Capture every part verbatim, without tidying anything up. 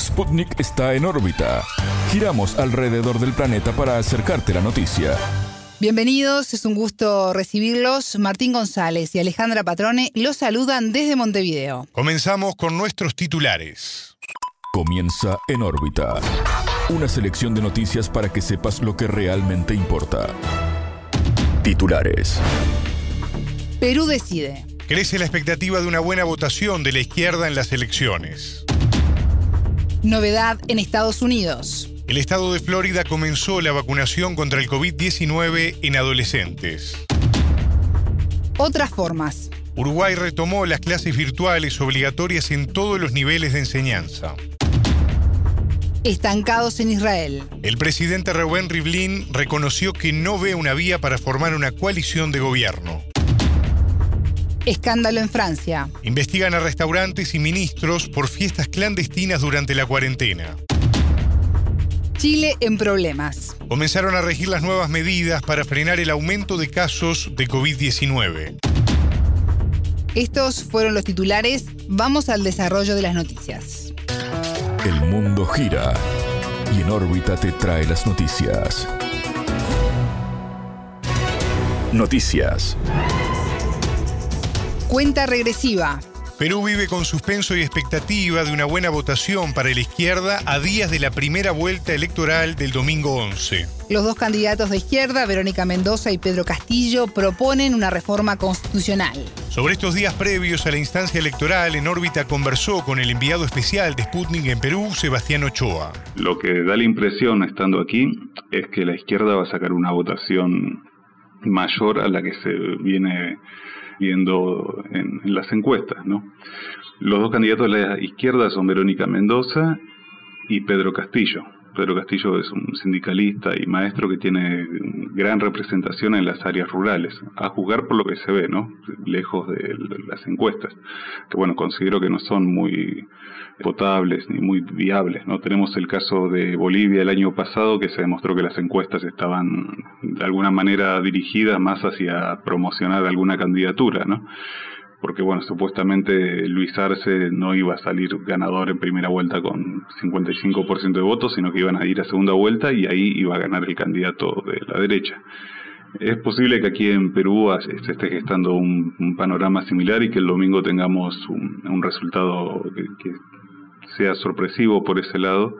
Sputnik está en órbita. Giramos alrededor del planeta para acercarte la noticia. Bienvenidos, es un gusto recibirlos. Martín González y Alejandra Patrone los saludan desde Montevideo. Comenzamos con nuestros titulares. Comienza En órbita. Una selección de noticias para que sepas lo que realmente importa. Titulares. Perú decide. Crece la expectativa de una buena votación de la izquierda en las elecciones. Novedad en Estados Unidos. El estado de Florida comenzó la vacunación contra el covid diecinueve en adolescentes. Otras formas. Uruguay retomó las clases virtuales obligatorias en todos los niveles de enseñanza. Estancados en Israel. El presidente Reuven Rivlin reconoció que no ve una vía para formar una coalición de gobierno. Escándalo en Francia. Investigan a restaurantes y ministros por fiestas clandestinas durante la cuarentena. Chile en problemas. Comenzaron a regir las nuevas medidas para frenar el aumento de casos de covid diecinueve. Estos fueron los titulares. Vamos al desarrollo de las noticias. El mundo gira y En órbita te trae las noticias. Noticias. Cuenta regresiva. Perú vive con suspenso y expectativa de una buena votación para la izquierda a días de la primera vuelta electoral del domingo once. Los dos candidatos de izquierda, Verónica Mendoza y Pedro Castillo, proponen una reforma constitucional. Sobre estos días previos a la instancia electoral, En órbita conversó con el enviado especial de Sputnik en Perú, Sebastián Ochoa. Lo que da la impresión, estando aquí, es que la izquierda va a sacar una votación mayor a la que se viene viendo en, en las encuestas, ¿no? Los dos candidatos de la izquierda son Verónica Mendoza y Pedro Castillo. Pedro Castillo es un sindicalista y maestro que tiene gran representación en las áreas rurales, a juzgar por lo que se ve, ¿no? Lejos de las encuestas, que bueno, considero que no son muy potables ni muy viables, ¿no? Tenemos el caso de Bolivia el año pasado, que se demostró que las encuestas estaban de alguna manera dirigidas más hacia promocionar alguna candidatura, ¿no? Porque, bueno, supuestamente Luis Arce no iba a salir ganador en primera vuelta con cincuenta y cinco por ciento de votos, sino que iban a ir a segunda vuelta y ahí iba a ganar el candidato de la derecha. Es posible que aquí en Perú se esté gestando un, un panorama similar y que el domingo tengamos un, un resultado que, que sea sorpresivo por ese lado.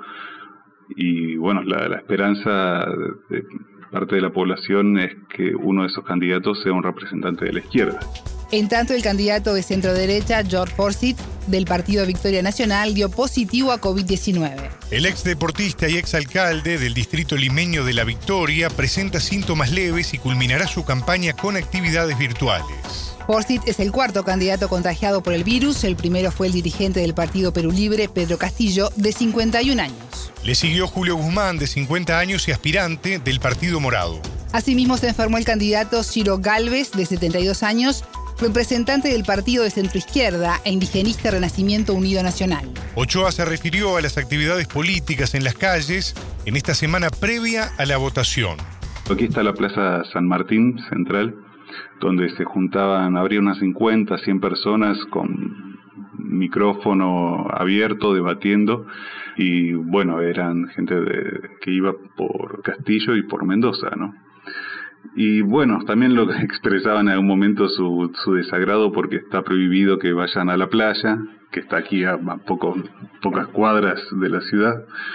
Y, bueno, la, la esperanza de parte de la población es que uno de esos candidatos sea un representante de la izquierda. En tanto, el candidato de centro-derecha, George Forsyth, del Partido Victoria Nacional, dio positivo a covid diecinueve. El ex deportista y exalcalde del distrito limeño de La Victoria presenta síntomas leves y culminará su campaña con actividades virtuales. Forsyth es el cuarto candidato contagiado por el virus. El primero fue el dirigente del Partido Perú Libre, Pedro Castillo, de cincuenta y un años. Le siguió Julio Guzmán, de cincuenta años y aspirante del Partido Morado. Asimismo, se enfermó el candidato Ciro Gálvez, de setenta y dos años, representante del partido de centroizquierda e indigenista Renacimiento Unido Nacional. Ochoa se refirió a las actividades políticas en las calles en esta semana previa a la votación. Aquí está la Plaza San Martín Central, donde se juntaban, habría unas cincuenta, cien personas con micrófono abierto, debatiendo, y bueno, eran gente de, que iba por Castillo y por Mendoza, ¿no? Y bueno, también lo expresaban en algún momento su, su desagrado porque está prohibido que vayan a la playa, que está aquí a, a poco, pocas cuadras de la ciudad.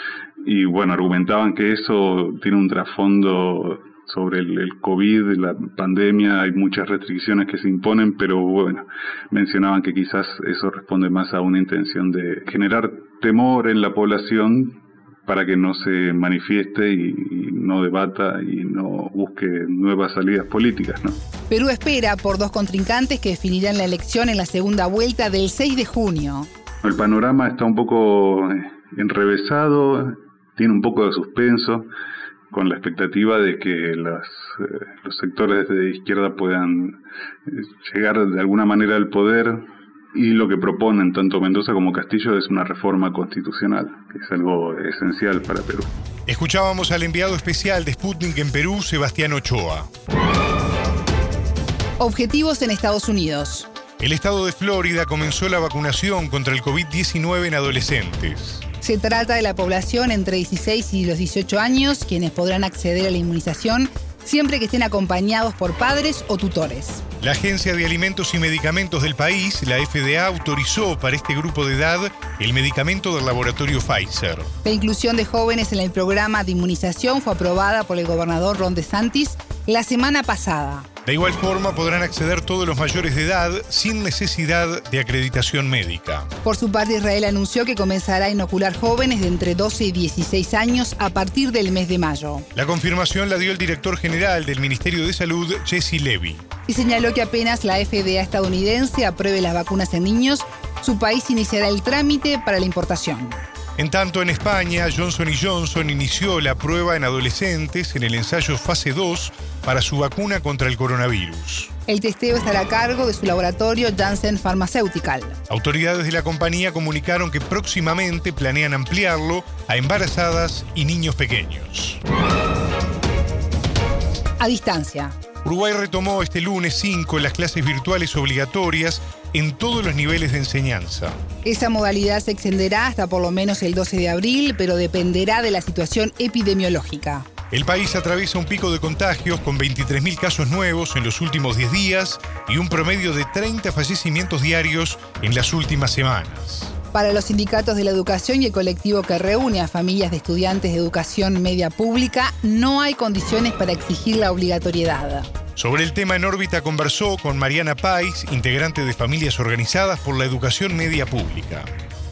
Y bueno, argumentaban que eso tiene un trasfondo sobre el, el COVID, la pandemia, hay muchas restricciones que se imponen, pero bueno, mencionaban que quizás eso responde más a una intención de generar temor en la población para que no se manifieste y, y no debata y no busque nuevas salidas políticas, ¿no? Perú espera por dos contrincantes que definirán la elección en la segunda vuelta del seis de junio. El panorama está un poco enrevesado, tiene un poco de suspenso, con la expectativa de que las, eh, los sectores de izquierda puedan eh, llegar de alguna manera al poder. Y lo que proponen tanto Mendoza como Castillo es una reforma constitucional, que es algo esencial para Perú. Escuchábamos al enviado especial de Sputnik en Perú, Sebastián Ochoa. Objetivos en Estados Unidos. El estado de Florida comenzó la vacunación contra el covid diecinueve en adolescentes. Se trata de la población entre dieciséis y los dieciocho años, quienes podrán acceder a la inmunización siempre que estén acompañados por padres o tutores. La Agencia de Alimentos y Medicamentos del país, la F D A, autorizó para este grupo de edad el medicamento del laboratorio Pfizer. La inclusión de jóvenes en el programa de inmunización fue aprobada por el gobernador Ron DeSantis la semana pasada. De igual forma, podrán acceder todos los mayores de edad sin necesidad de acreditación médica. Por su parte, Israel anunció que comenzará a inocular jóvenes de entre doce y dieciséis años a partir del mes de mayo. La confirmación la dio el director general del Ministerio de Salud, Jesse Levy. Y señaló que apenas la F D A estadounidense apruebe las vacunas en niños, su país iniciará el trámite para la importación. En tanto, en España, Johnson y Johnson inició la prueba en adolescentes en el ensayo fase dos para su vacuna contra el coronavirus. El testeo estará a cargo de su laboratorio Janssen Pharmaceutical. Autoridades de la compañía comunicaron que próximamente planean ampliarlo a embarazadas y niños pequeños. A distancia. Uruguay retomó este lunes cinco las clases virtuales obligatorias en todos los niveles de enseñanza. Esa modalidad se extenderá hasta por lo menos el doce de abril, pero dependerá de la situación epidemiológica. El país atraviesa un pico de contagios con veintitrés mil casos nuevos en los últimos diez días y un promedio de treinta fallecimientos diarios en las últimas semanas. Para los sindicatos de la educación y el colectivo que reúne a familias de estudiantes de educación media pública, no hay condiciones para exigir la obligatoriedad. Sobre el tema En órbita conversó con Mariana Pais, integrante de Familias Organizadas por la Educación Media Pública.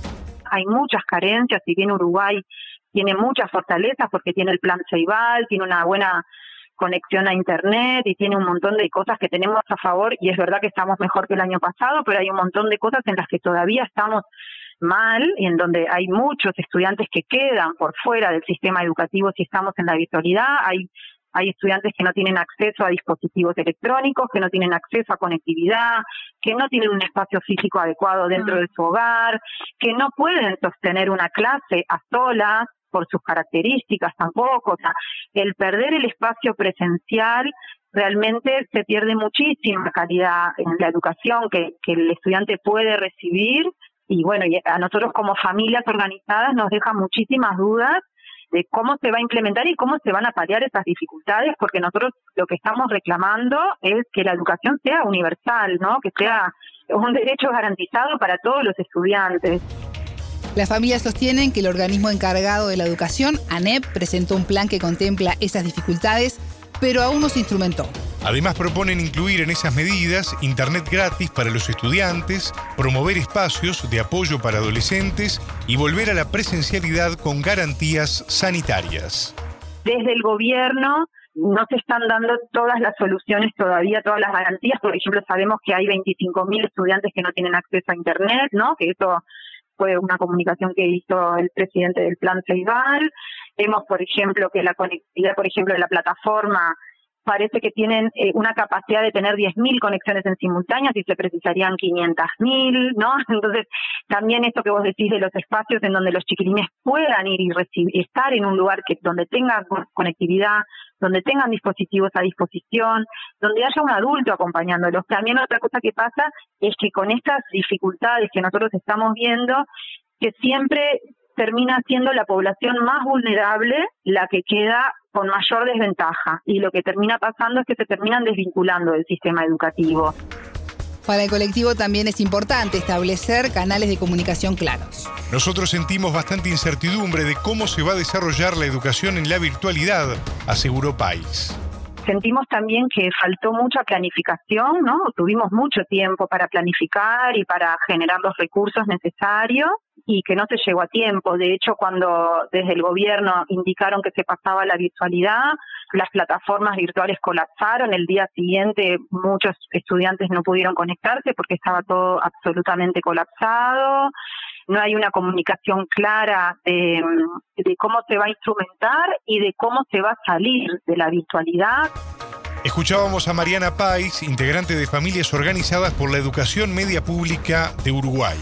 Hay muchas carencias, si bien Uruguay tiene muchas fortalezas porque tiene el plan Ceibal, tiene una buena conexión a internet y tiene un montón de cosas que tenemos a favor, y es verdad que estamos mejor que el año pasado, pero hay un montón de cosas en las que todavía estamos mal y en donde hay muchos estudiantes que quedan por fuera del sistema educativo si estamos en la virtualidad. Hay Hay estudiantes que no tienen acceso a dispositivos electrónicos, que no tienen acceso a conectividad, que no tienen un espacio físico adecuado dentro de su hogar, que no pueden sostener una clase a solas por sus características tampoco. O sea, el perder el espacio presencial, realmente se pierde muchísima calidad en la educación que, que el estudiante puede recibir. Y bueno, y a nosotros como familias organizadas nos deja muchísimas dudas de cómo se va a implementar y cómo se van a paliar esas dificultades, porque nosotros lo que estamos reclamando es que la educación sea universal, ¿no? Que sea un derecho garantizado para todos los estudiantes. Las familias sostienen que el organismo encargado de la educación, ANEP, presentó un plan que contempla esas dificultades, pero aún no se instrumentó. Además, proponen incluir en esas medidas internet gratis para los estudiantes, promover espacios de apoyo para adolescentes y volver a la presencialidad con garantías sanitarias. Desde el gobierno no se están dando todas las soluciones todavía, todas las garantías. Por ejemplo, sabemos que hay veinticinco mil estudiantes que no tienen acceso a internet, ¿no? Que eso fue una comunicación que hizo el presidente del plan Ceibal. Vemos, por ejemplo, que la conectividad, por ejemplo, de la plataforma parece que tienen eh, una capacidad de tener diez mil conexiones en simultáneas y se precisarían quinientas mil, ¿no? Entonces, también esto que vos decís de los espacios en donde los chiquilines puedan ir y recibir, estar en un lugar que donde tengan conectividad, donde tengan dispositivos a disposición, donde haya un adulto acompañándolos. También otra cosa que pasa es que con estas dificultades que nosotros estamos viendo, que siempre termina siendo la población más vulnerable la que queda con mayor desventaja, y lo que termina pasando es que se terminan desvinculando del sistema educativo. Para el colectivo también es importante establecer canales de comunicación claros. Nosotros sentimos bastante incertidumbre de cómo se va a desarrollar la educación en la virtualidad, aseguró Pais. Sentimos también que faltó mucha planificación, ¿no? Tuvimos mucho tiempo para planificar y para generar los recursos necesarios y que no se llegó a tiempo. De hecho, cuando desde el gobierno indicaron que se pasaba a la virtualidad, las plataformas virtuales colapsaron. El día siguiente muchos estudiantes no pudieron conectarse porque estaba todo absolutamente colapsado. No hay una comunicación clara de, de cómo se va a instrumentar y de cómo se va a salir de la virtualidad. Escuchábamos a Mariana Pais, integrante de Familias Organizadas por la Educación Media Pública de Uruguay.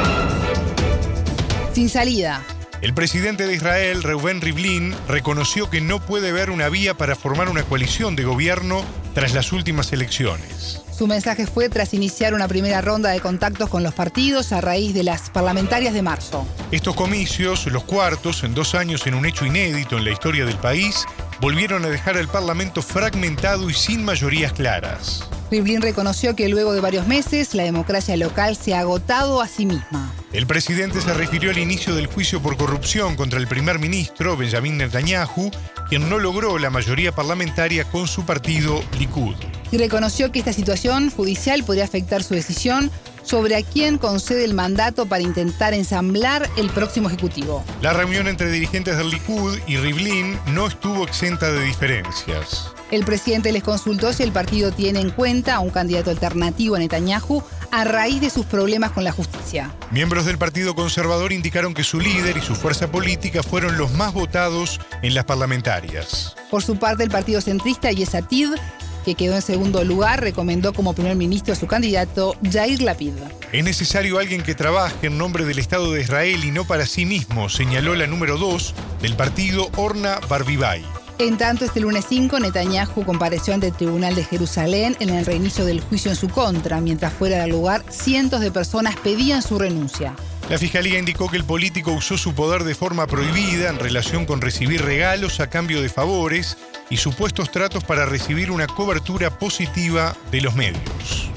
Sin salida. El presidente de Israel, Reuven Rivlin, reconoció que no puede haber una vía para formar una coalición de gobierno tras las últimas elecciones. Su mensaje fue tras iniciar una primera ronda de contactos con los partidos a raíz de las parlamentarias de marzo. Estos comicios, los cuartos en dos años en un hecho inédito en la historia del país, volvieron a dejar al Parlamento fragmentado y sin mayorías claras. Rivlin reconoció que luego de varios meses la democracia local se ha agotado a sí misma. El presidente se refirió al inicio del juicio por corrupción contra el primer ministro, Benjamin Netanyahu, quien no logró la mayoría parlamentaria con su partido Likud. Y reconoció que esta situación judicial podría afectar su decisión sobre a quién concede el mandato para intentar ensamblar el próximo ejecutivo. La reunión entre dirigentes del Likud y Rivlin no estuvo exenta de diferencias. El presidente les consultó si el partido tiene en cuenta a un candidato alternativo a Netanyahu a raíz de sus problemas con la justicia. Miembros del Partido Conservador indicaron que su líder y su fuerza política fueron los más votados en las parlamentarias. Por su parte, el partido centrista Yesh Atid, que quedó en segundo lugar, recomendó como primer ministro a su candidato Yair Lapid. Es necesario alguien que trabaje en nombre del Estado de Israel y no para sí mismo, señaló la número dos del partido Orna Barbibai. En tanto, este lunes cinco, Netanyahu compareció ante el Tribunal de Jerusalén en el reinicio del juicio en su contra. Mientras fuera del lugar, cientos de personas pedían su renuncia. La Fiscalía indicó que el político usó su poder de forma prohibida en relación con recibir regalos a cambio de favores y supuestos tratos para recibir una cobertura positiva de los medios.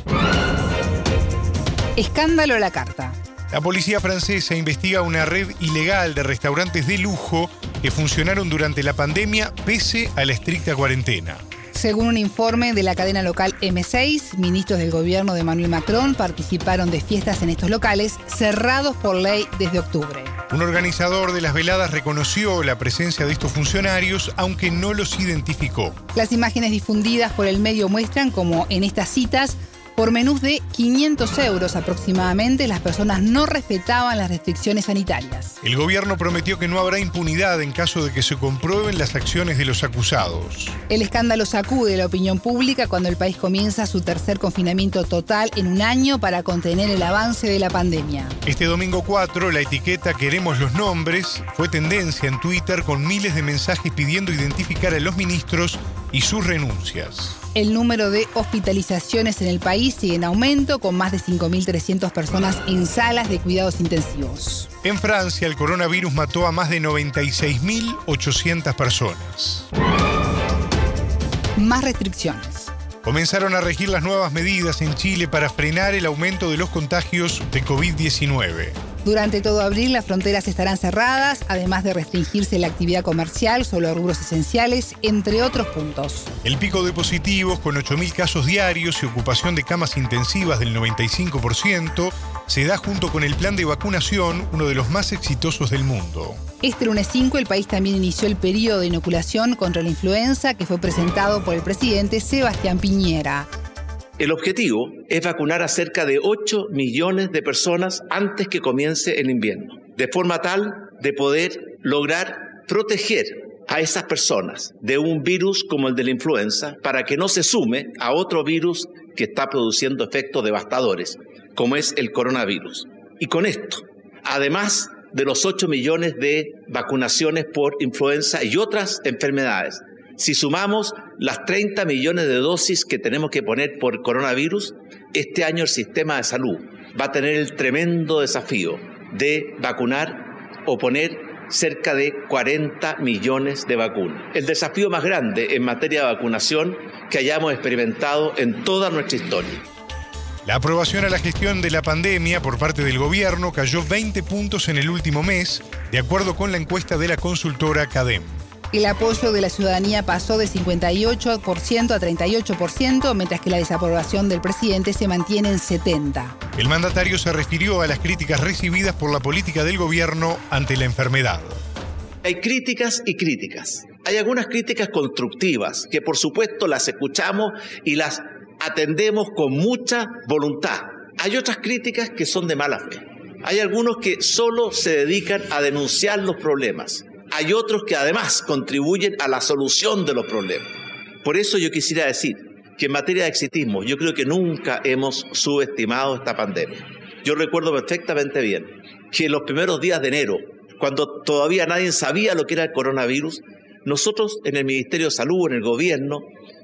Escándalo a la carta. La policía francesa investiga una red ilegal de restaurantes de lujo que funcionaron durante la pandemia pese a la estricta cuarentena. Según un informe de la cadena local eme seis, ministros del gobierno de Emmanuel Macron participaron de fiestas en estos locales cerrados por ley desde octubre. Un organizador de las veladas reconoció la presencia de estos funcionarios, aunque no los identificó. Las imágenes difundidas por el medio muestran cómo en estas citas, por menús de quinientos euros aproximadamente, las personas no respetaban las restricciones sanitarias. El gobierno prometió que no habrá impunidad en caso de que se comprueben las acciones de los acusados. El escándalo sacude la opinión pública cuando el país comienza su tercer confinamiento total en un año para contener el avance de la pandemia. Este domingo cuatro, la etiqueta Queremos los nombres fue tendencia en Twitter con miles de mensajes pidiendo identificar a los ministros y sus renuncias. El número de hospitalizaciones en el país sigue en aumento, con más de cinco mil trescientas personas en salas de cuidados intensivos. En Francia, el coronavirus mató a más de noventa y seis mil ochocientas personas. Más restricciones. Comenzaron a regir las nuevas medidas en Chile para frenar el aumento de los contagios de covid diecinueve. Durante todo abril, las fronteras estarán cerradas, además de restringirse la actividad comercial solo a rubros esenciales, entre otros puntos. El pico de positivos, con ocho mil casos diarios y ocupación de camas intensivas del noventa y cinco por ciento, se da junto con el plan de vacunación, uno de los más exitosos del mundo. Este lunes cinco, el país también inició el periodo de inoculación contra la influenza que fue presentado por el presidente Sebastián Piñera. El objetivo es vacunar a cerca de ocho millones de personas antes que comience el invierno, de forma tal de poder lograr proteger a esas personas de un virus como el de la influenza para que no se sume a otro virus que está produciendo efectos devastadores, como es el coronavirus. Y con esto, además de los ocho millones de vacunaciones por influenza y otras enfermedades, si sumamos las treinta millones de dosis que tenemos que poner por coronavirus, este año el sistema de salud va a tener el tremendo desafío de vacunar o poner cerca de cuarenta millones de vacunas. El desafío más grande en materia de vacunación que hayamos experimentado en toda nuestra historia. La aprobación a la gestión de la pandemia por parte del gobierno cayó veinte puntos en el último mes, de acuerdo con la encuesta de la consultora CADEM. El apoyo de la ciudadanía pasó de cincuenta y ocho por ciento a treinta y ocho por ciento, mientras que la desaprobación del presidente se mantiene en setenta por ciento. El mandatario se refirió a las críticas recibidas por la política del gobierno ante la enfermedad. Hay críticas y críticas. Hay algunas críticas constructivas que por supuesto las escuchamos y las atendemos con mucha voluntad. Hay otras críticas que son de mala fe. Hay algunos que solo se dedican a denunciar los problemas. Hay otros que además contribuyen a la solución de los problemas. Por eso yo quisiera decir que en materia de exitismo, yo creo que nunca hemos subestimado esta pandemia. Yo recuerdo perfectamente bien que en los primeros días de enero, cuando todavía nadie sabía lo que era el coronavirus, nosotros en el Ministerio de Salud, en el gobierno,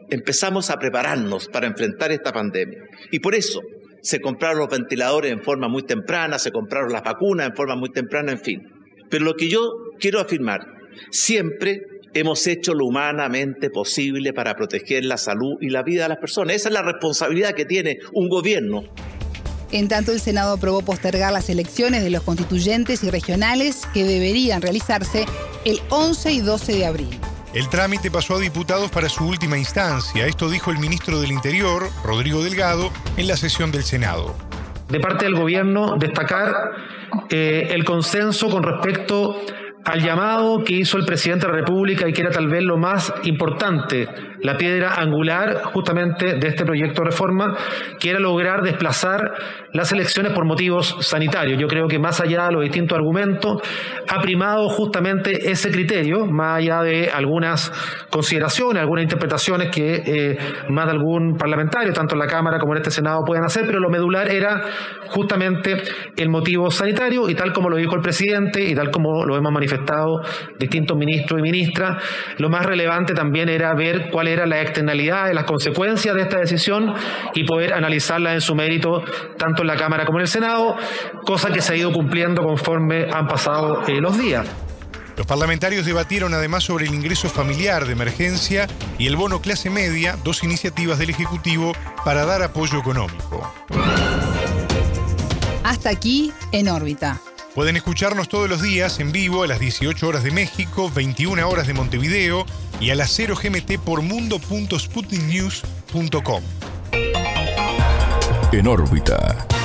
empezamos a prepararnos para enfrentar esta pandemia. Y por eso se compraron los ventiladores en forma muy temprana, se compraron las vacunas en forma muy temprana, en fin. Pero lo que yo quiero afirmar, siempre hemos hecho lo humanamente posible para proteger la salud y la vida de las personas. Esa es la responsabilidad que tiene un gobierno. En tanto, el Senado aprobó postergar las elecciones de los constituyentes y regionales que deberían realizarse el once y doce de abril. El trámite pasó a diputados para su última instancia. Esto dijo el ministro del Interior, Rodrigo Delgado, en la sesión del Senado. De parte del gobierno, destacar eh, el consenso con respecto al llamado que hizo el presidente de la República y que era tal vez lo más importante, la piedra angular justamente de este proyecto de reforma, que era lograr desplazar las elecciones por motivos sanitarios. Yo creo que más allá de los distintos argumentos, ha primado justamente ese criterio, más allá de algunas consideraciones, algunas interpretaciones que eh, más de algún parlamentario, tanto en la Cámara como en este Senado, pueden hacer, pero lo medular era justamente el motivo sanitario, y tal como lo dijo el presidente y tal como lo hemos manifestado distintos ministros y ministras, lo más relevante también era ver cuál era la externalidad de las consecuencias de esta decisión y poder analizarla en su mérito tanto en la Cámara como en el Senado, cosa que se ha ido cumpliendo conforme han pasado eh, los días. Los parlamentarios debatieron además sobre el ingreso familiar de emergencia y el bono clase media, dos iniciativas del Ejecutivo para dar apoyo económico. Hasta aquí, En órbita. Pueden escucharnos todos los días en vivo a las dieciocho horas de México, veintiuna horas de Montevideo y a las cero G M T por mundo punto sputnik news punto com. En órbita.